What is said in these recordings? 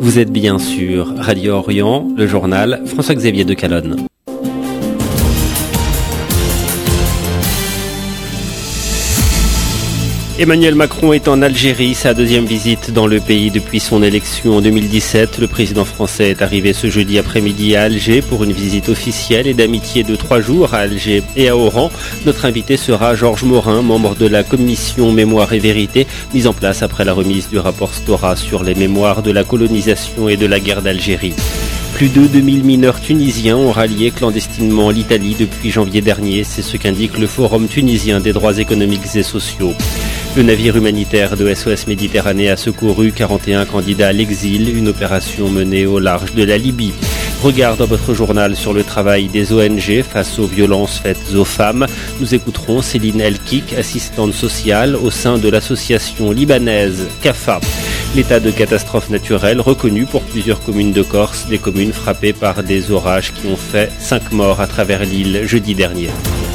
Vous êtes bien sûr Radio Orient, le journal François-Xavier de Calonne. Emmanuel Macron est en Algérie, sa deuxième visite dans le pays depuis son élection en 2017. Le président français est arrivé ce jeudi après-midi à Alger pour une visite officielle et d'amitié de 3 jours à Alger et à Oran. Notre invité sera Georges Morin, membre de la commission Mémoire et Vérité, mise en place après la remise du rapport Stora sur les mémoires de la colonisation et de la guerre d'Algérie. Plus de 2000 mineurs tunisiens ont rallié clandestinement l'Italie depuis janvier dernier. C'est ce qu'indique le Forum tunisien des droits économiques et sociaux. Le navire humanitaire de SOS Méditerranée a secouru 41 candidats à l'exil, une opération menée au large de la Libye. Regard dans votre journal sur le travail des ONG face aux violences faites aux femmes. Nous écouterons Céline Elkik, assistante sociale au sein de l'association libanaise CAFA. L'état de catastrophe naturelle reconnu pour plusieurs communes de Corse, des communes frappées par des orages qui ont fait 5 morts à travers l'île jeudi dernier.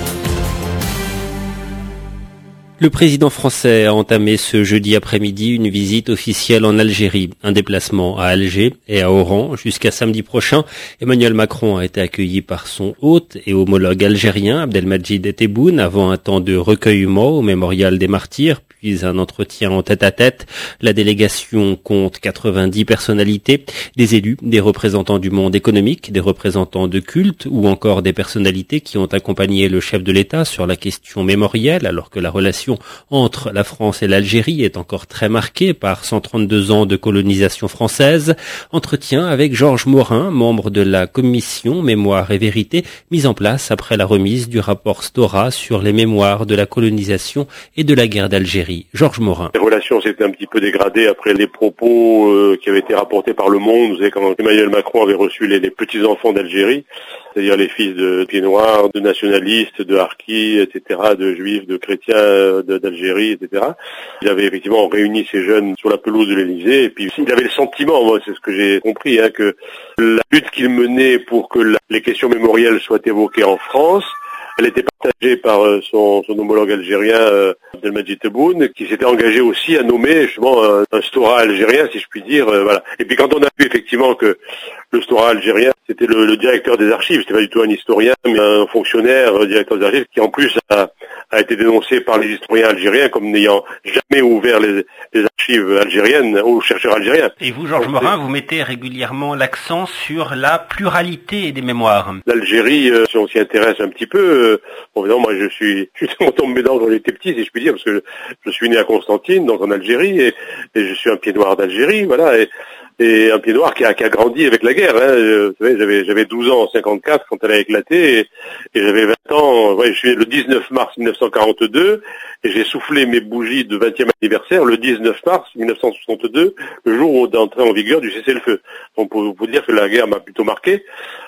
Le président français a entamé ce jeudi après-midi une visite officielle en Algérie. Un déplacement à Alger et à Oran jusqu'à samedi prochain. Emmanuel Macron a été accueilli par son hôte et homologue algérien Abdelmadjid Tebboune avant un temps de recueillement au mémorial des martyrs, puis un entretien en tête-à-tête. La délégation compte 90 personnalités, des élus, des représentants du monde économique, des représentants de culte ou encore des personnalités qui ont accompagné le chef de l'État sur la question mémorielle alors que la relation entre la France et l'Algérie est encore très marquée par 132 ans de colonisation française. Entretien avec Georges Morin, membre de la commission Mémoire et Vérité, mise en place après la remise du rapport Stora sur les mémoires de la colonisation et de la guerre d'Algérie. Georges Morin. Les relations s'étaient un petit peu dégradées après les propos qui avaient été rapportés par Le Monde. Vous savez comment Emmanuel Macron avait reçu les petits-enfants d'Algérie, c'est-à-dire les fils de pieds noirs, de nationalistes, de harkis, etc., de juifs, de chrétiens d'Algérie, etc. Il avait effectivement réuni ces jeunes sur la pelouse de l'Élysée, et puis il avait le sentiment, moi c'est ce que j'ai compris, que la lutte qu'il menait pour que les questions mémorielles soient évoquées en France, elle était partagée par son homologue algérien, Abdelmadjid Tebboune, qui s'était engagé aussi à nommer justement un Stora algérien, si je puis dire. Voilà. Et puis quand on a vu effectivement que le Stora algérien, c'était le directeur des archives, c'était pas du tout un historien, mais un fonctionnaire, directeur des archives, qui en plus a été dénoncé par les historiens algériens comme n'ayant jamais ouvert les archives algériennes aux chercheurs algériens. Et vous, Georges Morin, vous mettez régulièrement l'accent sur la pluralité des mémoires. L'Algérie, si on s'y intéresse un petit peu, bon, évidemment, moi je suis tombé dedans quand j'étais petit, si je puis dire, parce que je suis né à Constantine, donc en Algérie, et je suis un pied noir d'Algérie, voilà, et un pied noir qui a grandi avec la guerre. Vous savez, j'avais 12 ans en 54 quand elle a éclaté, et j'avais 20 ans. Je suis né le 19 mars 1942, et j'ai soufflé mes bougies de 20e anniversaire le 19 mars 1962, le jour d'entrée en vigueur du cessez-le-feu. Donc pour vous dire que la guerre m'a plutôt marqué.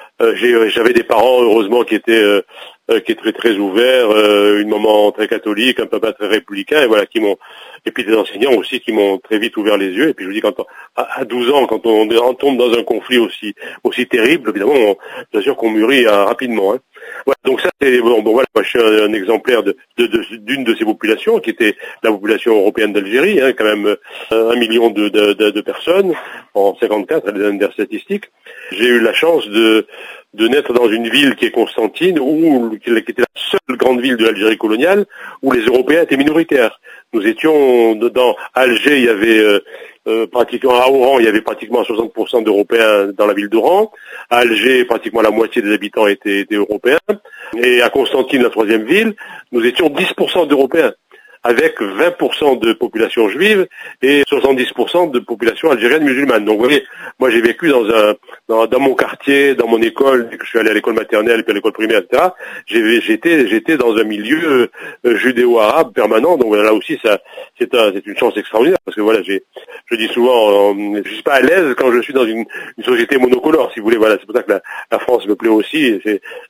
J'avais des parents, heureusement, qui étaient très très ouverts, une maman très catholique, un papa très républicain, et voilà, et puis des enseignants aussi qui m'ont très vite ouvert les yeux. Et puis je vous dis, à 12 ans, quand on tombe dans un conflit aussi terrible, évidemment, bien sûr qu'on mûrit rapidement. Voilà, donc ça c'est bon, voilà, moi je suis un exemplaire d'une de ces populations qui était la population européenne d'Algérie, quand même 1 million de personnes en 54, à les dernières statistiques. J'ai eu la chance de naître dans une ville qui est Constantine, qui était la seule grande ville de l'Algérie coloniale où les Européens étaient minoritaires. Nous étions dans Alger, il y avait pratiquement à Oran, il y avait pratiquement 60% d'Européens dans la ville d'Oran. À Alger, pratiquement la moitié des habitants étaient européens. Et à Constantine, la troisième ville, nous étions 10% d'Européens, avec 20% de population juive et 70% de population algérienne musulmane. Donc vous voyez, moi j'ai vécu dans mon quartier, dans mon école, je suis allé à l'école maternelle puis à l'école primaire, etc. J'étais dans un milieu judéo-arabe permanent. Donc voilà, là aussi c'est une chance extraordinaire, parce que voilà, je dis souvent, je suis pas à l'aise quand je suis dans une société monocolore, si vous voulez. Voilà, c'est pour ça que la France me plaît aussi.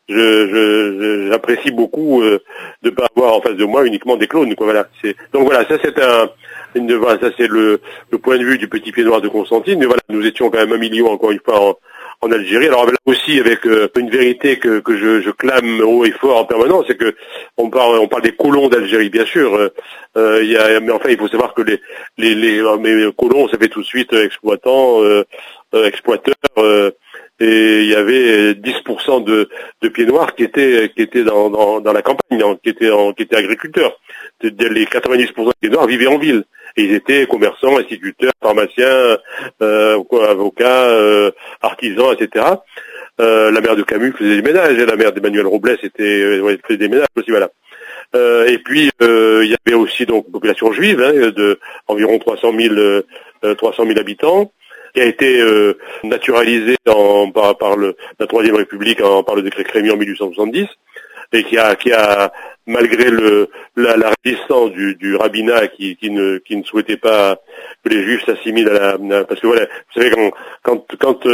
J'apprécie beaucoup de pas avoir en face de moi uniquement des clones, quoi. Voilà. Donc voilà, ça c'est ça c'est le point de vue du petit pied noir de Constantine. Mais voilà, nous étions quand même 1 million, encore une fois, en Algérie. Alors là aussi, avec une vérité que je clame haut et fort en permanence, c'est que on parle des colons d'Algérie, bien sûr. Mais enfin, il faut savoir que les colons, ça fait tout de suite exploitants, exploiteurs, et il y avait 10% de pieds noirs qui étaient dans la campagne, qui étaient agriculteurs. Les 90% des pieds noirs vivaient en ville. Et ils étaient commerçants, instituteurs, pharmaciens, avocats, artisans, etc. La mère de Camus faisait des ménages, et la mère d'Emmanuel Robles faisait des ménages aussi, voilà. Et puis il y avait aussi donc une population juive de environ 300 000 habitants, qui a été naturalisée par la Troisième République par le décret Crémieux en 1870, et qui a malgré la résistance du rabbinat qui ne souhaitait pas que les Juifs s'assimilent parce que voilà, vous savez quand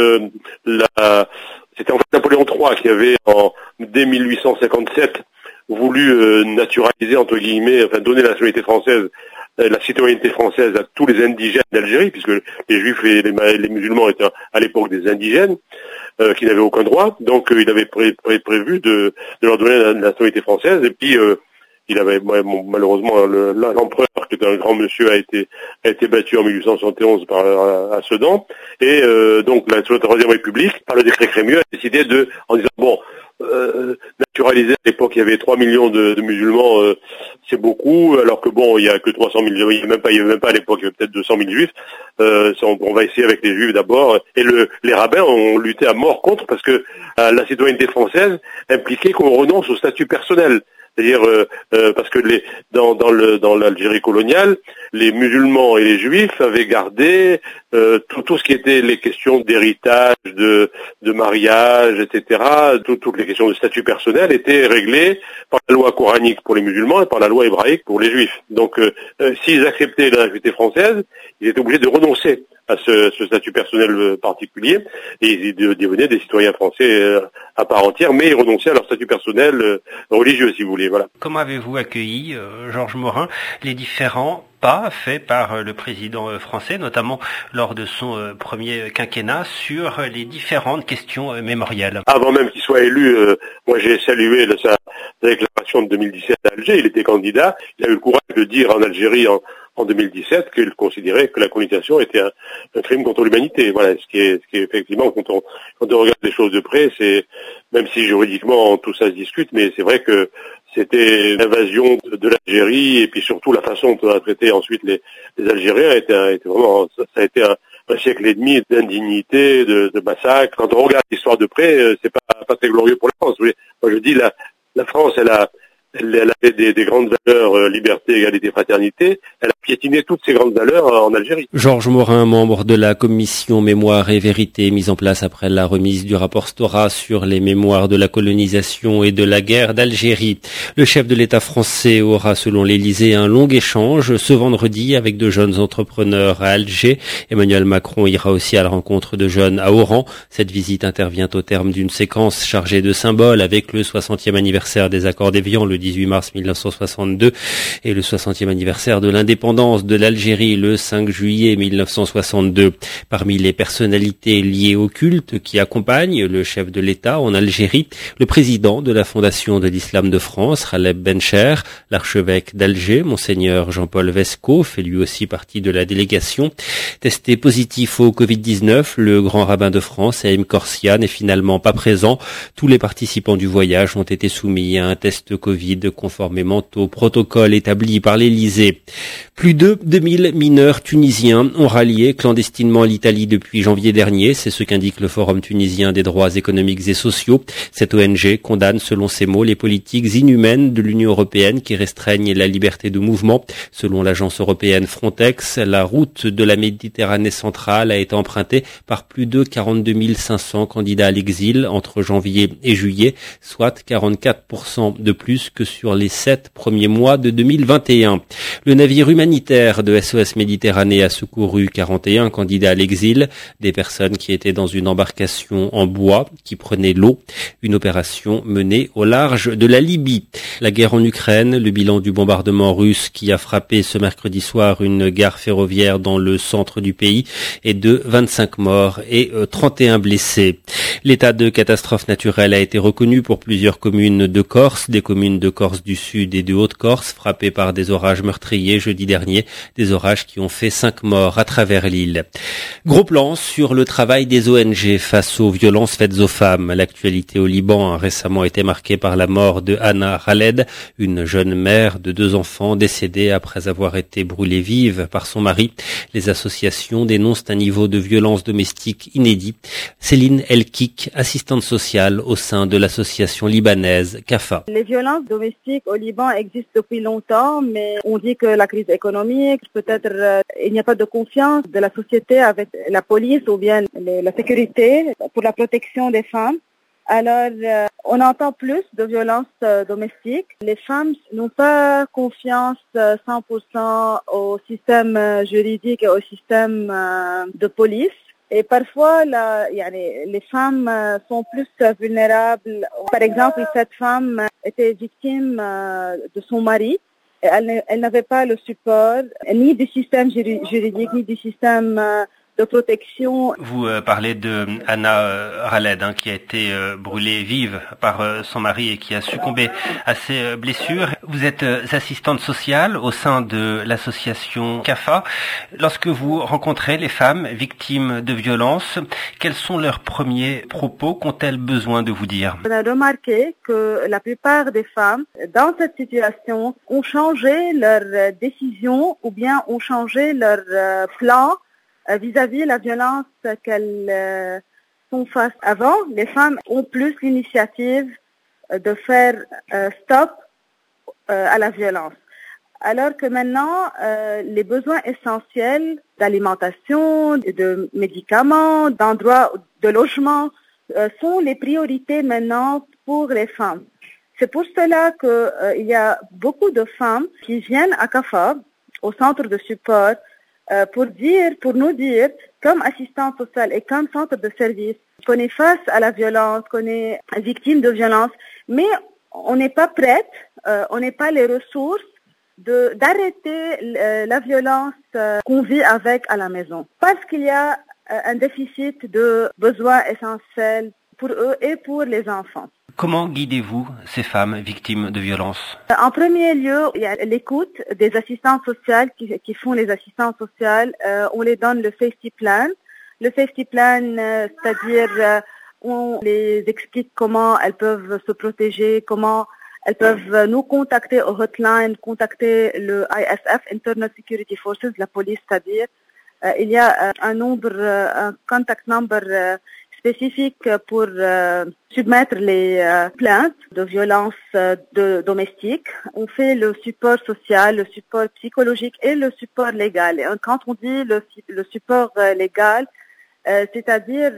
c'était en fait Napoléon III qui avait dès 1857 voulu naturaliser, entre guillemets, enfin donner la nationalité française, la citoyenneté française à tous les indigènes d'Algérie, puisque les Juifs et les musulmans étaient à l'époque des indigènes qui n'avaient aucun droit. Donc il avait prévu de leur donner la nationalité française. Et puis il avait malheureusement l'empereur, qui était un grand monsieur, a été battu en 1871 à Sedan. Et donc la Troisième République, par le décret Crémieux, a décidé en disant bon, naturalisé, à l'époque il y avait 3 millions de musulmans, c'est beaucoup, alors que bon, il y a que 300 000, il y avait même pas à l'époque, il y avait peut-être 200 000 juifs. On va essayer avec les juifs d'abord. Et les rabbins ont lutté à mort contre, parce que la citoyenneté française impliquait qu'on renonce au statut personnel. C'est-à-dire parce que dans l'Algérie coloniale, les musulmans et les juifs avaient gardé tout ce qui était les questions d'héritage, de mariage, etc. Toutes les questions de statut personnel étaient réglées par la loi coranique pour les musulmans et par la loi hébraïque pour les juifs. Donc s'ils acceptaient la nationalité française, ils étaient obligés de renoncer à ce statut personnel particulier, et ils devenaient des citoyens français à part entière, mais ils renonçaient à leur statut personnel religieux, si vous voulez. Voilà. Comment avez-vous accueilli, Georges Morin, les différents pas faits par le président français, notamment lors de son premier quinquennat, sur les différentes questions mémorielles? Avant même qu'il soit élu, moi j'ai salué sa déclaration de 2017 à Alger. Il était candidat, il a eu le courage de dire en Algérie en 2017 qu'il considérait que la colonisation était un crime contre l'humanité. Voilà, ce qui est effectivement, quand on regarde les choses de près, c'est, même si juridiquement tout ça se discute, mais c'est vrai que c'était l'invasion de l'Algérie, et puis surtout la façon dont on a traité ensuite les Algériens était vraiment, ça a été un siècle et demi d'indignité, de massacre. Quand on regarde l'histoire de près, c'est pas très glorieux pour la France. Moi je dis la France, elle avait des grandes valeurs, liberté, égalité, fraternité. Elle a piétiné toutes ces grandes valeurs en Algérie. Georges Morin, membre de la commission Mémoire et Vérité, mise en place après la remise du rapport Stora sur les mémoires de la colonisation et de la guerre d'Algérie. Le chef de l'État français aura, selon l'Élysée, un long échange ce vendredi avec de jeunes entrepreneurs à Alger. Emmanuel Macron ira aussi à la rencontre de jeunes à Oran. Cette visite intervient au terme d'une séquence chargée de symboles avec le 60e anniversaire des accords d'Évian le 18 mars 1962 et le 60e anniversaire de l'indépendance de l'Algérie le 5 juillet 1962. Parmi les personnalités liées au culte qui accompagnent le chef de l'État en Algérie, le président de la Fondation de l'Islam de France, Khaleb Bencher, l'archevêque d'Alger, Monseigneur Jean-Paul Vesco, fait lui aussi partie de la délégation. Testé positif au Covid-19, le grand rabbin de France, Haïm Korsia, n'est finalement pas présent. Tous les participants du voyage ont été soumis à un test Covid conformément au protocole établi par l'Élysée. Plus de 2000 mineurs tunisiens ont rallié clandestinement l'Italie depuis janvier dernier. C'est ce qu'indique le Forum tunisien des droits économiques et sociaux. Cette ONG condamne, selon ses mots, les politiques inhumaines de l'Union européenne qui restreignent la liberté de mouvement. Selon l'agence européenne Frontex, la route de la Méditerranée centrale a été empruntée par plus de 42 500 candidats à l'exil entre janvier et juillet, soit 44% de plus que sur les 7 premiers mois de 2021. Le navire humanitaire de SOS Méditerranée a secouru 41 candidats à l'exil, des personnes qui étaient dans une embarcation en bois qui prenait l'eau, une opération menée au large de la Libye. La guerre en Ukraine, le bilan du bombardement russe qui a frappé ce mercredi soir une gare ferroviaire dans le centre du pays est de 25 morts et 31 blessés. L'état de catastrophe naturelle a été reconnu pour plusieurs communes de Corse, des communes de Corse du Sud et de Haute-Corse frappées par des orages meurtriers jeudi dernier, des orages qui ont fait 5 morts à travers l'île. Gros plan sur le travail des ONG face aux violences faites aux femmes. L'actualité au Liban a récemment été marquée par la mort de Hanna Khaled, une jeune mère de 2 enfants décédée après avoir été brûlée vive par son mari. Les associations dénoncent un niveau de violence domestique inédit. Céline Elkik, assistante sociale au sein de l'association libanaise CAFA. Les violences domestiques au Liban existent depuis longtemps, mais on dit que la crise économique, peut-être il n'y a pas de confiance de la société avec la police ou bien la sécurité pour la protection des femmes. Alors, on entend plus de violences domestiques. Les femmes n'ont pas confiance 100% au système juridique et au système de police. Et parfois, les femmes sont plus vulnérables. Par exemple, cette femme était victime de son mari. Et elle n'avait pas le support ni du système juridique, ni du système de protection. Vous parlez de Hanna Khaled, qui a été brûlée vive par son mari et qui a succombé à ses blessures. Vous êtes assistante sociale au sein de l'association CAFA. Lorsque vous rencontrez les femmes victimes de violences, quels sont leurs premiers propos? Qu'ont-elles besoin de vous dire? On a remarqué que la plupart des femmes, dans cette situation, ont changé leur décision ou bien ont changé leur plan vis-à-vis la violence qu'elles font face. Avant, les femmes ont plus l'initiative de faire stop à la violence. Alors que maintenant, les besoins essentiels d'alimentation, de médicaments, d'endroits de logement sont les priorités maintenant pour les femmes. C'est pour cela qu'il y a beaucoup de femmes qui viennent à CAFA, au centre de support, pour nous dire, comme assistante sociale et comme centre de service, qu'on est face à la violence, qu'on est victime de violence, mais on n'est pas prête, on n'est pas les ressources d'arrêter la violence qu'on vit avec à la maison. Parce qu'il y a un déficit de besoins essentiels pour eux et pour les enfants. Comment guidez-vous ces femmes victimes de violences? En premier lieu, il y a l'écoute des assistantes sociales qui font les assistantes sociales. On les donne le safety plan. Le safety plan, c'est-à-dire on les explique comment elles peuvent se protéger, comment elles peuvent nous contacter au hotline, contacter le ISF, Internal Security Forces, la police, c'est-à-dire il y a un contact number spécifique pour submettre les plaintes de violences domestiques. On fait le support social, le support psychologique et le support légal. Et quand on dit le support légal, c'est-à-dire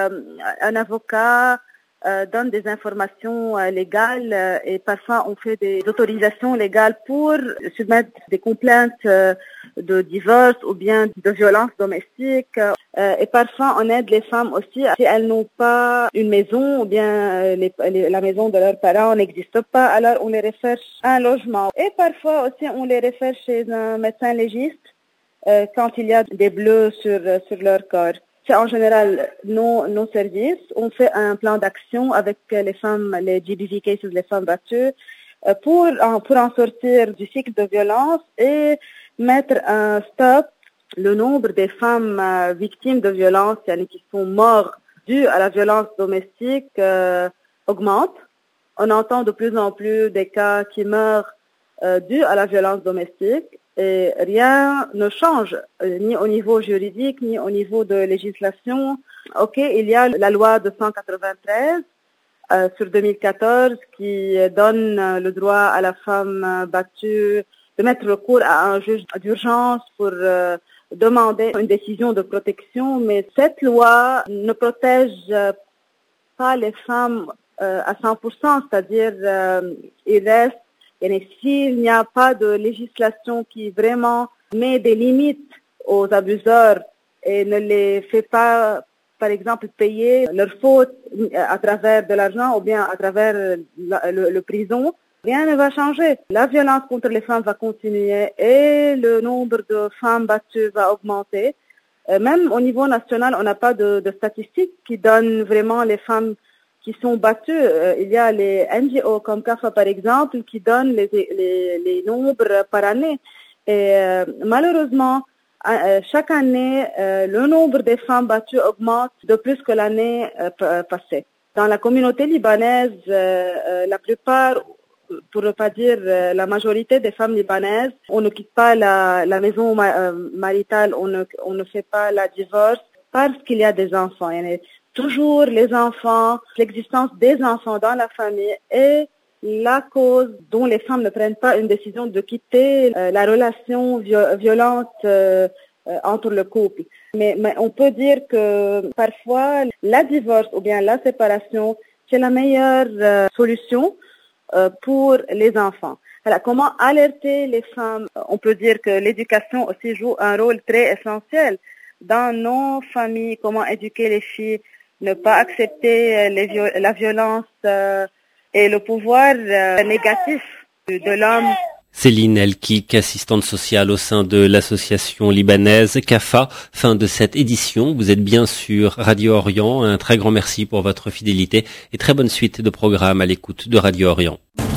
un avocat donne des informations légales et parfois on fait des autorisations légales pour submettre des complaintes de divorce ou bien de violence domestique. Et parfois on aide les femmes aussi si elles n'ont pas une maison ou bien la maison de leurs parents n'existe pas, alors on les réfère à un logement. Et parfois aussi on les réfère chez un médecin légiste quand il y a des bleus sur leur corps. C'est en général nos services. On fait un plan d'action avec les femmes, les GBV cases, les femmes battues, pour en sortir du cycle de violence et mettre un stop. Le nombre des femmes victimes de violence, qui sont mortes dues à la violence domestique, augmente. On entend de plus en plus des cas qui meurent dus à la violence domestique. Et rien ne change, ni au niveau juridique, ni au niveau de législation. Ok, il y a la loi de 193 sur 2014 qui donne le droit à la femme battue de mettre recours à un juge d'urgence pour demander une décision de protection. Mais cette loi ne protège pas les femmes à 100%, c'est-à-dire il reste. Et s'il n'y a pas de législation qui vraiment met des limites aux abuseurs et ne les fait pas, par exemple, payer leurs fautes à travers de l'argent ou bien à travers le prison, rien ne va changer. La violence contre les femmes va continuer et le nombre de femmes battues va augmenter. Même au niveau national, on n'a pas de statistiques qui donnent vraiment les femmes qui sont battues. Il y a les NGO comme CAFA par exemple qui donnent les nombres par année. Et malheureusement, chaque année, le nombre des femmes battues augmente de plus que l'année passée. Dans la communauté libanaise, la plupart, pour ne pas dire la majorité des femmes libanaises, on ne quitte pas la maison maritale, on ne fait pas la divorce parce qu'il y a des enfants. Il y a toujours les enfants, l'existence des enfants dans la famille est la cause dont les femmes ne prennent pas une décision de quitter la relation violente entre le couple. Mais on peut dire que parfois, la divorce ou bien la séparation, c'est la meilleure solution pour les enfants. Alors, comment alerter les femmes? On peut dire que l'éducation aussi joue un rôle très essentiel dans nos familles. Comment éduquer les filles, ne pas accepter la violence et le pouvoir négatif de l'homme. Céline Elkik, assistante sociale au sein de l'association libanaise CAFA. Fin de cette édition. Vous êtes bien sur Radio Orient. Un très grand merci pour votre fidélité et très bonne suite de programme à l'écoute de Radio Orient.